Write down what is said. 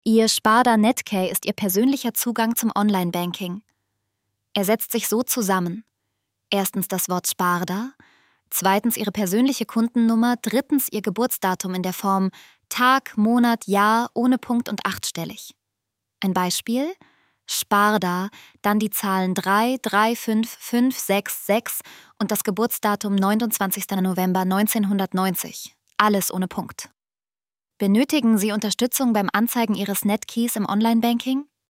Ihr Sparda Netkey ist Ihr persönlicher Zugang zum Online-Banking. Er setzt sich so zusammen. Erstens das Wort Sparda, zweitens Ihre persönliche Kundennummer, drittens Ihr Geburtsdatum in der Form Tag, Monat, Jahr ohne Punkt und achtstellig. Ein Beispiel: Sparda, dann die Zahlen 3, 3, 5, 5, 6, 6 und das Geburtsdatum 29. November 1990. Alles ohne Punkt. Benötigen Sie Unterstützung beim Anzeigen Ihres Netkeys im Online-Banking?